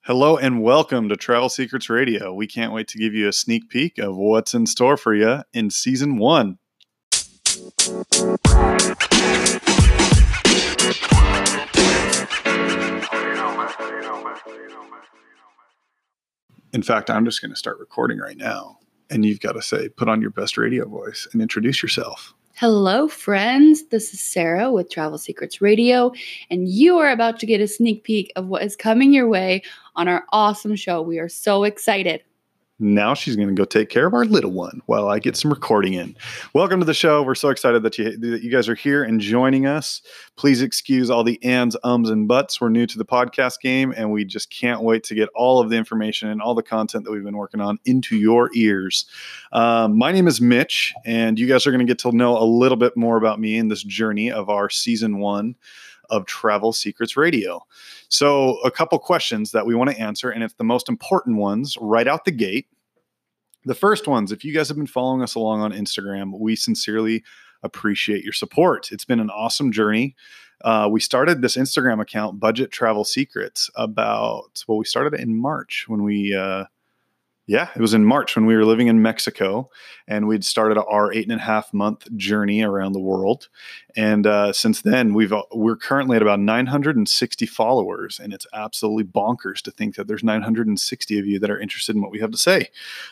Hello and welcome to Travel Secrets Radio. We can't wait to give you a sneak peek of what's in store for you in Season 1. In fact, I'm just going to start recording right now. And you've got to say, put on your best radio voice and introduce yourself. Hello, friends. This is Sarah with Travel Secrets Radio, and you are about to get a sneak peek of what is coming your way on our awesome show. We are so excited. Now she's going to go take care of our little one while I get some recording in. Welcome to the show. We're so excited that you guys are here and joining us. Please excuse all the ands, ums, and buts. We're new to the podcast game, and we just can't wait to get all of the information and all the content that we've been working on into your ears. My name is Mitch, and you guys are going to get to know a little bit more about me in this journey of our Season 1 of Travel Secrets Radio. So a couple questions that we want to answer, and it's the most important ones right out the gate. The first ones, if you guys have been following us along on Instagram, we sincerely appreciate your support. It's been an awesome journey. We started this Instagram account, Budget Travel Secrets, we started it in March when it was in March when we were living in Mexico, and we'd started our 8.5-month journey around the world. And since then, we're currently at about 960 followers, and it's absolutely bonkers to think that there's 960 of you that are interested in what we have to say.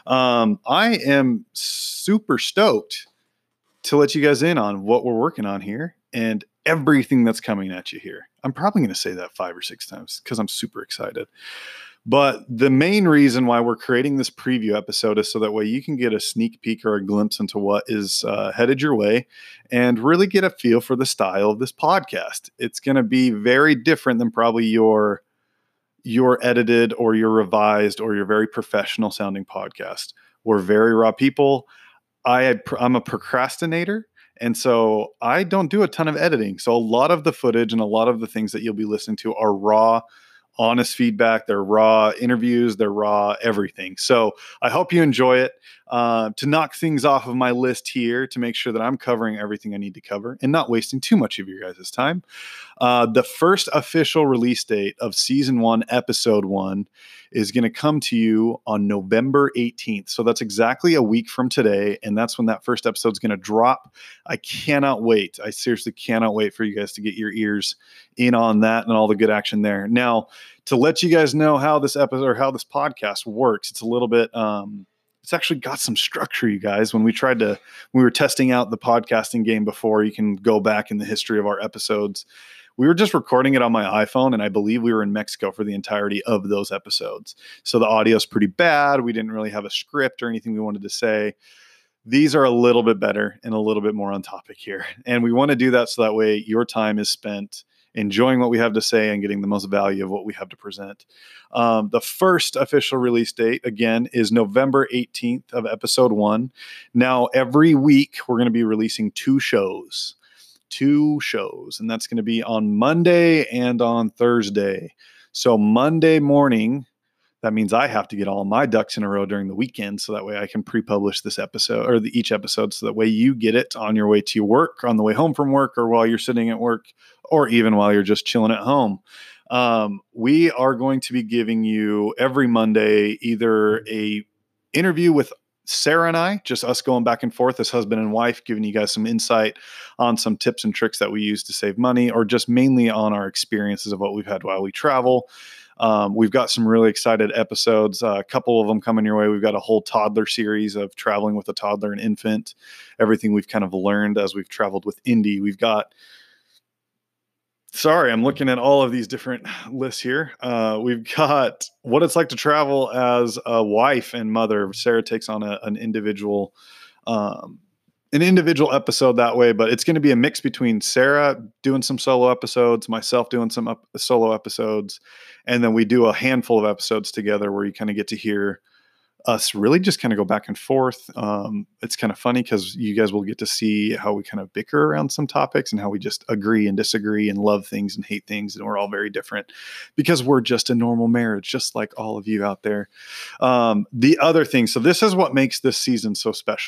I am super stoked to let you guys in on what we're working on here and everything that's coming at you here. I'm probably going to say that 5 or 6 times because I'm super excited. But the main reason why we're creating this preview episode is so that way you can get a sneak peek or a glimpse into what is headed your way and really get a feel for the style of this podcast. It's going to be very different than probably your edited or your revised or your very professional sounding podcast. We're very raw people. I'm a procrastinator. And so I don't do a ton of editing. So a lot of the footage and a lot of the things that you'll be listening to are raw, honest feedback. They're raw interviews. They're raw everything. So I hope you enjoy it. To knock things off of my list here to make sure that I'm covering everything I need to cover and not wasting too much of your guys' time. The first official release date of Season 1, Episode 1 is going to come to you on November 18th. So that's exactly a week from today. And that's when that first episode is going to drop. I cannot wait. I seriously cannot wait for you guys to get your ears in on that and all the good action there. Now, to let you guys know how this episode or how this podcast works, it's a little bit, it's actually got some structure, you guys. When we were testing out the podcasting game before, you can go back in the history of our episodes. We were just recording it on my iPhone, and I believe we were in Mexico for the entirety of those episodes. So the audio is pretty bad. We didn't really have a script or anything we wanted to say. These are a little bit better and a little bit more on topic here. And we want to do that so that way your time is spent enjoying what we have to say and getting the most value of what we have to present. The first official release date, again, is November 18th of Episode 1. Now, every week, we're going to be releasing two shows, and that's going to be on Monday and on Thursday. So Monday morning, that means I have to get all my ducks in a row during the weekend so that way I can pre-publish this episode or each episode so that way you get it on your way to your work, on the way home from work, or while you're sitting at work, or even while you're just chilling at home. We are going to be giving you every Monday either a interview with Sarah and I, just us going back and forth as husband and wife, giving you guys some insight on some tips and tricks that we use to save money, or just mainly on our experiences of what we've had while we travel. We've got some really excited episodes, a couple of them coming your way. We've got a whole toddler series of traveling with a toddler and infant, everything we've kind of learned as we've traveled with Indy. I'm looking at all of these different lists here. We've got what it's like to travel as a wife and mother. Sarah takes on an individual episode that way, but it's going to be a mix between Sarah doing some solo episodes, myself doing some solo episodes, and then we do a handful of episodes together where you kind of get to hear us really just kind of go back and forth. It's kind of funny because you guys will get to see how we kind of bicker around some topics and how we just agree and disagree and love things and hate things. And we're all very different because we're just a normal marriage, just like all of you out there. The other thing, so this is what makes this season so special,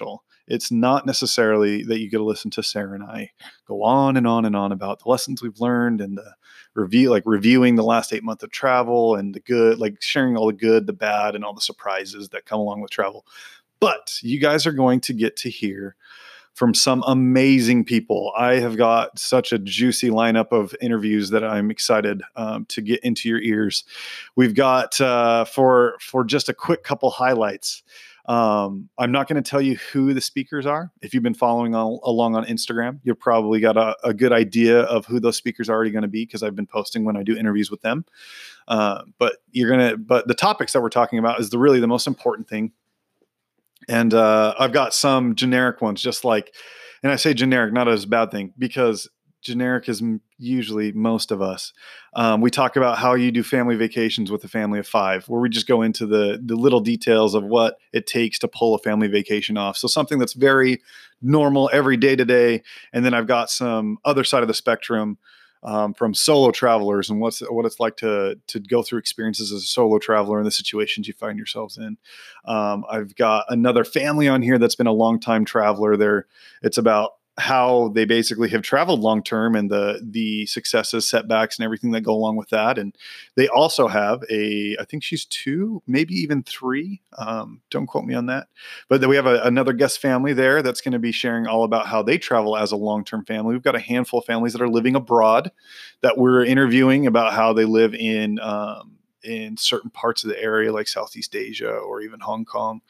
It's not necessarily that you get to listen to Sarah and I go on and on and on about the lessons we've learned and the reviewing the last 8 months of travel and the good, like sharing all the good, the bad, and all the surprises that come along with travel. But you guys are going to get to hear from some amazing people. I have got such a juicy lineup of interviews that I'm excited to get into your ears. We've got for just a quick couple highlights. I'm not going to tell you who the speakers are. If you've been following along on Instagram, you've probably got a good idea of who those speakers are already going to be, because I've been posting when I do interviews with them. But the topics that we're talking about is really the most important thing. And I've got some generic ones, and I say generic, not as a bad thing, because generic is usually most of us. We talk about how you do family vacations with a family of 5, where we just go into the little details of what it takes to pull a family vacation off. So something that's very normal every day to day. And then I've got some other side of the spectrum, from solo travelers and what it's like to go through experiences as a solo traveler and the situations you find yourselves in. I've got another family on here that's been a long time traveler. It's about how they basically have traveled long term and the successes, setbacks, and everything that go along with that. And they also have I think she's 2, maybe even 3. Don't quote me on that. But then we have another guest family there that's going to be sharing all about how they travel as a long-term family. We've got a handful of families that are living abroad that we're interviewing about how they live in certain parts of the area, like Southeast Asia or even Hong Kong,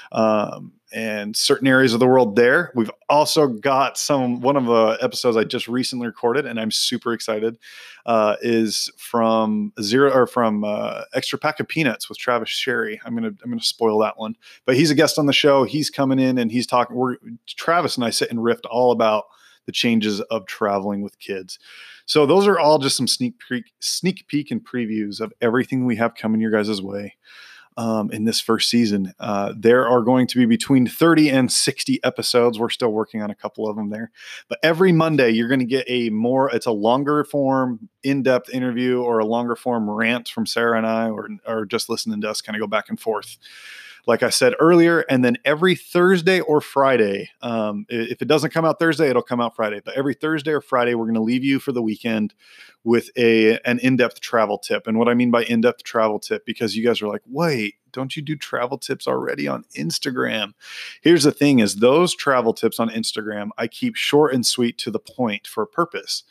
and certain areas of the world there. We've also got one of the episodes I just recently recorded, and I'm super excited, is from Extra Pack of Peanuts with Travis Sherry. I'm gonna spoil that one, but he's a guest on the show. He's coming in and he's talking. Travis and I sit and riff all about the changes of traveling with kids. So those are all just some sneak peek and previews of everything we have coming your guys' way in this first season. There are going to be between 30 and 60 episodes. We're still working on a couple of them there. But every Monday, you're going to get it's a longer form, in-depth interview or a longer form rant from Sarah and I, or just listening to us kind of go back and forth, like I said earlier. And then every Thursday or Friday, if it doesn't come out Thursday, it'll come out Friday. But every Thursday or Friday, we're going to leave you for the weekend with an in-depth travel tip. And what I mean by in-depth travel tip, because you guys are like, wait, don't you do travel tips already on Instagram? Here's the thing is those travel tips on Instagram, I keep short and sweet to the point for a purpose.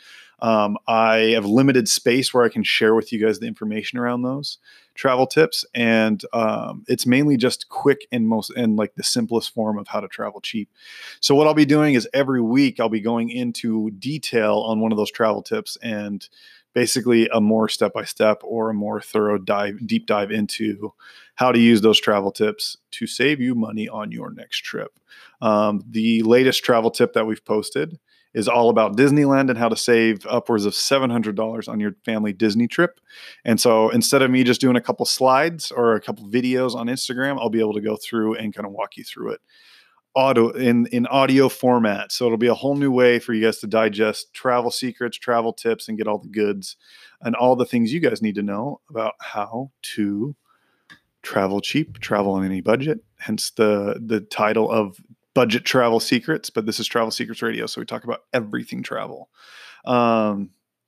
I have limited space where I can share with you guys the information around those travel tips. And it's mainly just quick and like the simplest form of how to travel cheap. So what I'll be doing is every week I'll be going into detail on one of those travel tips and basically a more step-by-step or a more thorough deep dive into how to use those travel tips to save you money on your next trip. The latest travel tip that we've posted is all about Disneyland and how to save upwards of $700 on your family Disney trip. And so instead of me just doing a couple slides or a couple videos on Instagram, I'll be able to go through and kind of walk you through it in audio format. So it'll be a whole new way for you guys to digest travel secrets, travel tips, and get all the goods and all the things you guys need to know about how to travel cheap, travel on any budget. Hence the title of Budget Travel Secrets, but this is Travel Secrets Radio, so we talk about everything travel. I'll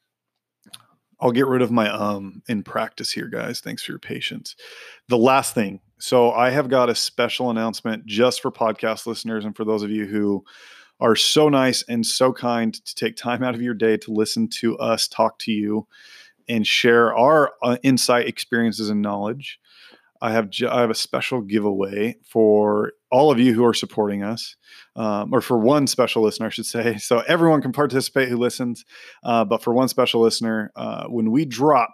get rid of my in practice here, guys. Thanks for your patience. The last thing. So I have got a special announcement just for podcast listeners and for those of you who are so nice and so kind to take time out of your day to listen to us talk to you and share our insight, experiences, and knowledge. I have a special giveaway for all of you who are supporting us, or for one special listener, I should say. So everyone can participate who listens, but for one special listener, when we drop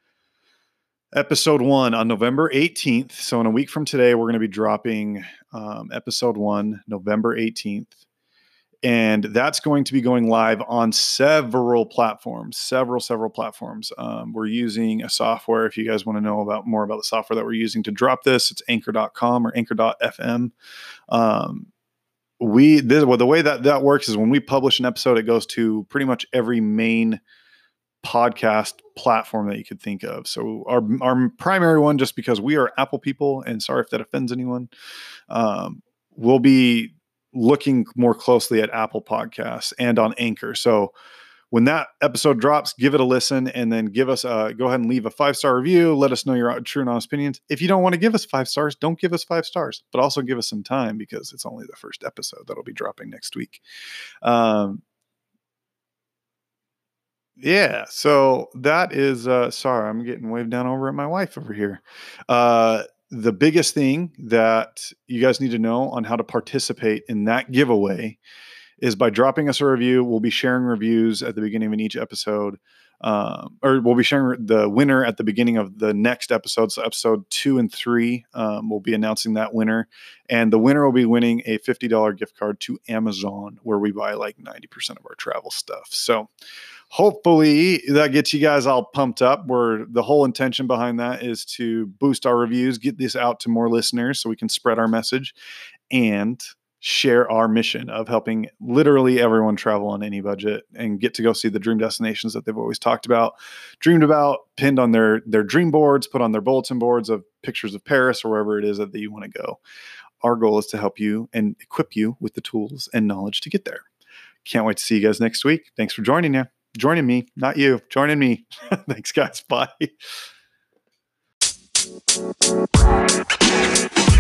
episode 1 on November 18th, so in a week from today, we're going to be dropping episode 1, November 18th. And that's going to be going live on several platforms, several platforms. We're using a software. If you guys want to know more about the software that we're using to drop this, it's anchor.com or anchor.fm. The way that works is when we publish an episode, it goes to pretty much every main podcast platform that you could think of. So our primary one, just because we are Apple people, and sorry if that offends anyone, will be looking more closely at Apple Podcasts and on Anchor. So when that episode drops, give it a listen and then give us go ahead and leave a 5-star review. Let us know your true and honest opinions. If you don't want to give us 5 stars, don't give us 5 stars, but also give us some time because it's only the first episode that'll be dropping next week. Yeah, so that is sorry, I'm getting waved down over at my wife over here. The biggest thing that you guys need to know on how to participate in that giveaway is by dropping us a review. We'll be sharing reviews at the beginning of each episode, or we'll be sharing the winner at the beginning of the next episode. So episode 2 and 3, we'll be announcing that winner, and the winner will be winning a $50 gift card to Amazon, where we buy like 90% of our travel stuff. So hopefully that gets you guys all pumped up. Where the whole intention behind that is to boost our reviews, get this out to more listeners so we can spread our message and share our mission of helping literally everyone travel on any budget and get to go see the dream destinations that they've always dreamed about, pinned on their dream boards, put on their bulletin boards of pictures of Paris or wherever it is that you want to go. Our goal is to help you and equip you with the tools and knowledge to get there. Can't wait to see you guys next week. Thanks for joining me, not you, joining me. Thanks guys. Bye.